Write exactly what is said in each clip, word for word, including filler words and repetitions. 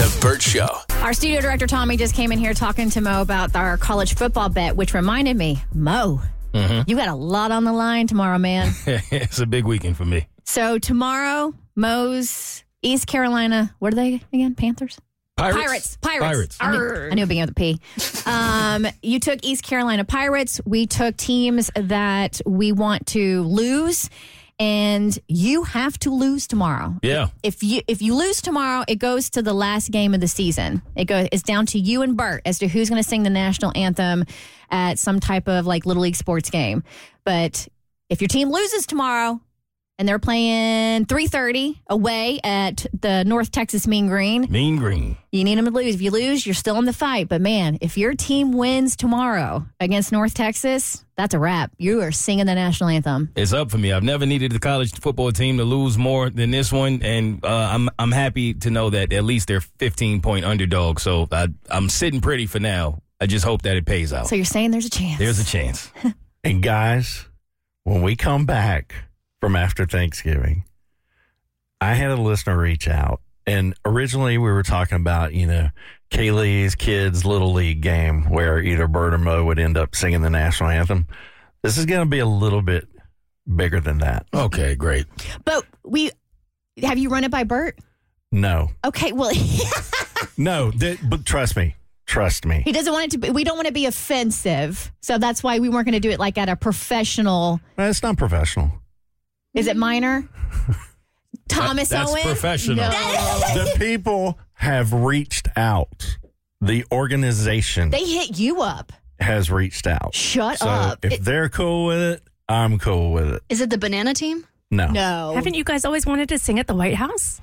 The Burt Show. Our studio director, Tommy, just came in here talking to Mo about our college football bet, which reminded me, Mo, mm-hmm. you got a lot on the line tomorrow, man. It's a big weekend for me. So tomorrow, Mo's East Carolina, what are they again? Panthers? Pirates. Pirates. Pirates. Pirates. I knew, I knew it began with a P. Um, you took East Carolina Pirates. We took teams that we want to lose. And you have to lose tomorrow. Yeah. If you if you lose tomorrow, it goes to the last game of the season. It goes. It's down to you and Bert as to who's going to sing the national anthem at some type of like Little League sports game. But if your team loses tomorrow and they're playing three thirty away at the North Texas Mean Green, Mean Green, you need them to lose. If you lose, you're still in the fight. But man, if your team wins tomorrow against North Texas, that's a wrap. You are singing the national anthem. It's up for me. I've never needed the college football team to lose more than this one, and uh, I'm I'm happy to know that at least they're fifteen point underdogs. So I, I'm sitting pretty for now. I just hope that it pays out. So you're saying there's a chance? There's a chance. And guys, when we come back from after Thanksgiving, I had a listener reach out, and originally we were talking about, you know, Kaylee's kids' Little League game where either Bert or Mo would end up singing the national anthem. This is going to be a little bit bigger than that. Okay, great. But we have you run it by Bert? No. Okay, well, no, th- but trust me. Trust me. He doesn't want it to be, we don't want to be offensive. So that's why we weren't going to do it like at a professional. Well, it's not professional. Is it minor? Thomas That's Owen? professional. No. The people have reached out. The organization They hit you up. has reached out. Shut So up. if It- they're cool with it, I'm cool with it. Is it the banana team? No. no. Haven't you guys always wanted to sing at the White House?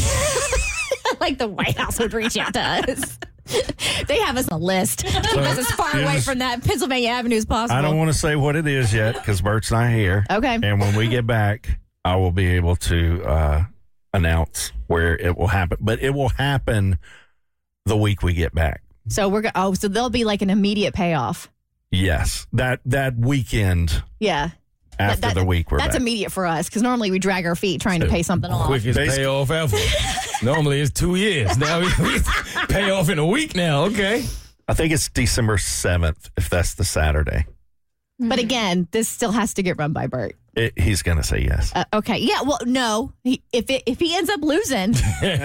Like the White House would reach out to us. They have us on a list. Keep us as far away from that Pennsylvania Avenue as possible. I don't want to say what it is yet because Bert's not here. Okay. And when we get back, I will be able to uh, announce where it will happen. But it will happen the week we get back. So we're go- oh, so there'll be like an immediate payoff. Yes. That that weekend Yeah. after That- the week we're That's back. immediate for us because normally we drag our feet trying to pay something off. Quickest Basically- payoff ever. Normally it's two years. Now we, we pay off in a week now. Okay. I think it's December seventh, if that's the Saturday. But again, this still has to get run by Bert. It, he's going to say yes. Uh, okay. Yeah. Well, no. He, if it, if he ends up losing.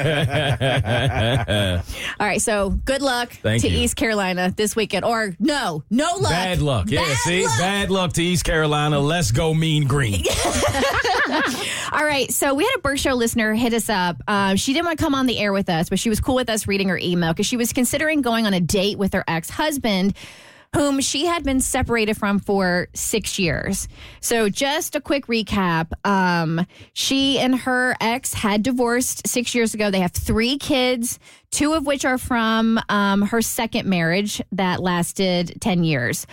All right. So good luck Thank to you. East Carolina this weekend. Or no, no luck. Bad luck. Yeah, Bad see? luck. Bad luck to East Carolina. Let's go Mean Green. All right. So we had a Burt Show listener hit us up. Um, she didn't want to come on the air with us, but she was cool with us reading her email because she was considering going on a date with her ex-husband, whom she had been separated from for six years. So just a quick recap. Um, she and her ex had divorced six years ago. They have three kids, two of which are from um, her second marriage that lasted ten years.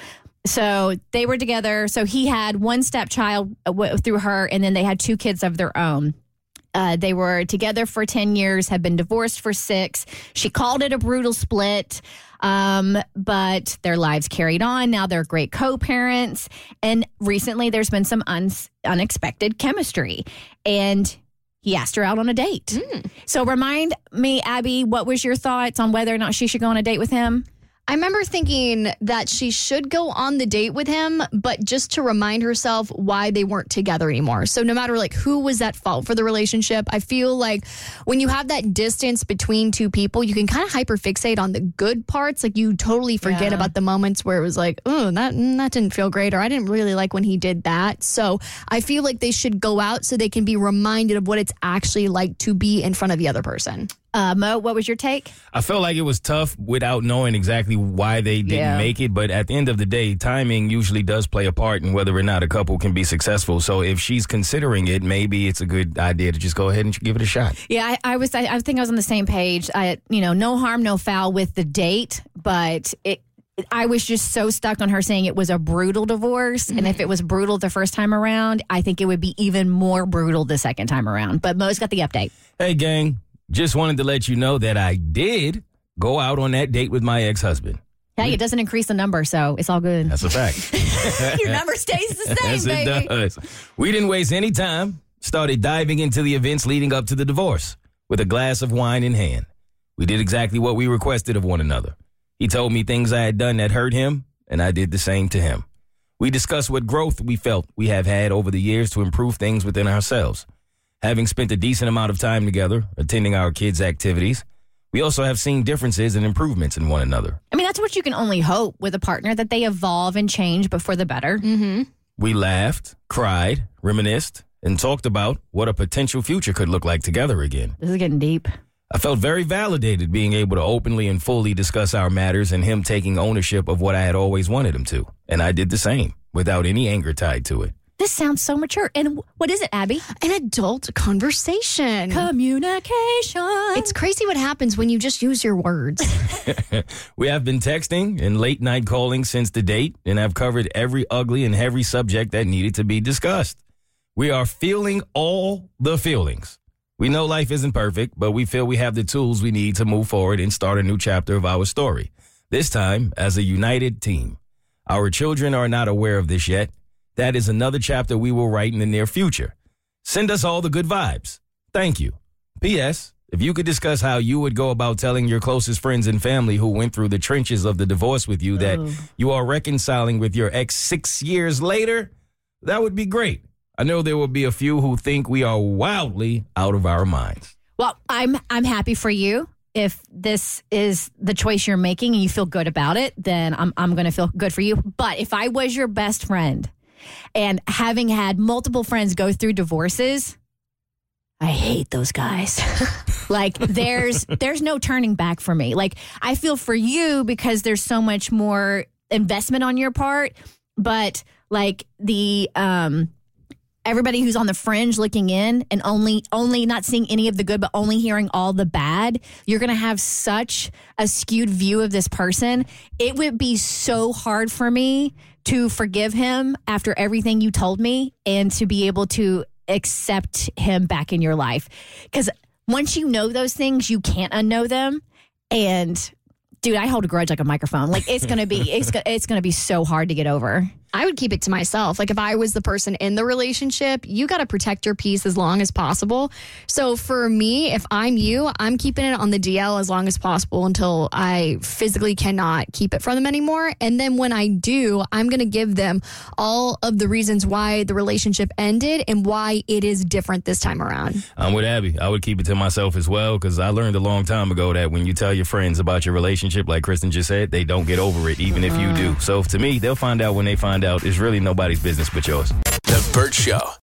So they were together. So he had one stepchild w- through her, and then they had two kids of their own. Uh, they were together for ten years, have been divorced for six. She called it a brutal split, um, but their lives carried on. Now they're great co-parents. And recently there's been some un- unexpected chemistry. And he asked her out on a date. Mm. So remind me, Abby, what was your thoughts on whether or not she should go on a date with him? I remember thinking that she should go on the date with him, but just to remind herself why they weren't together anymore. So no matter like who was at fault for the relationship, I feel like when you have that distance between two people, you can kind of hyperfixate on the good parts. Like you totally forget Yeah. about the moments where it was like, oh, that that didn't feel great, or I didn't really like when he did that. So I feel like they should go out so they can be reminded of what it's actually like to be in front of the other person. Uh, Mo, what was your take? I felt like it was tough without knowing exactly why they didn't Yeah. make it. But at the end of the day, timing usually does play a part in whether or not a couple can be successful. So if she's considering it, maybe it's a good idea to just go ahead and give it a shot. Yeah, I, I was. I, I think I was on the same page. I, you know, no harm, no foul with the date, but it. I was just so stuck on her saying it was a brutal divorce. Mm-hmm. And if it was brutal the first time around, I think it would be even more brutal the second time around. But Mo's got the update. Hey, gang, just wanted to let you know that I did go out on that date with my ex-husband. Hey, it doesn't increase the number, so it's all good. That's a fact. Your number stays the same, Yes, baby. it does. We didn't waste any time. Started diving into the events leading up to the divorce with a glass of wine in hand. We did exactly what we requested of one another. He told me things I had done that hurt him, and I did the same to him. We discussed what growth we felt we have had over the years to improve things within ourselves. Having spent a decent amount of time together, attending our kids' activities, we also have seen differences and improvements in one another. I mean, that's what you can only hope with a partner, that they evolve and change, but for the better. Mm-hmm. We laughed, cried, reminisced, and talked about what a potential future could look like together again. This is getting deep. I felt very validated being able to openly and fully discuss our matters and him taking ownership of what I had always wanted him to. And I did the same, without any anger tied to it. This sounds so mature. And what is it, Abby? An adult conversation. Communication. It's crazy what happens when you just use your words. We have been texting and late night calling since the date and have covered every ugly and heavy subject that needed to be discussed. We are feeling all the feelings. We know life isn't perfect, but we feel we have the tools we need to move forward and start a new chapter of our story. This time as a united team. Our children are not aware of this yet. That is another chapter we will write in the near future. Send us all the good vibes. Thank you. P S. If you could discuss how you would go about telling your closest friends and family who went through the trenches of the divorce with you that Oh. you are reconciling with your ex six years later, that would be great. I know there will be a few who think we are wildly out of our minds. Well, I'm I'm happy for you. If this is the choice you're making and you feel good about it, then I'm I'm going to feel good for you. But if I was your best friend and having had multiple friends go through divorces, I hate those guys. Like there's there's no turning back for me. Like I feel for you because there's so much more investment on your part, but like the um everybody who's on the fringe looking in and only only not seeing any of the good, but only hearing all the bad, you're going to have such a skewed view of this person. It would be so hard for me to forgive him after everything you told me and to be able to accept him back in your life. Because once you know those things, you can't unknow them. And dude, I hold a grudge like a microphone. Like it's going to be, it's, it's going to be so hard to get over. I would keep it to myself. Like if I was the person in the relationship, you got to protect your peace as long as possible. So for me, if I'm you, I'm keeping it on the D L as long as possible until I physically cannot keep it from them anymore. And then when I do, I'm going to give them all of the reasons why the relationship ended and why it is different this time around. I'm with Abby. I would keep it to myself as well because I learned a long time ago that when you tell your friends about your relationship, like Kristen just said, they don't get over it, even if you do. So to me, they'll find out when they find out. It's really nobody's business but yours. The Burt Show.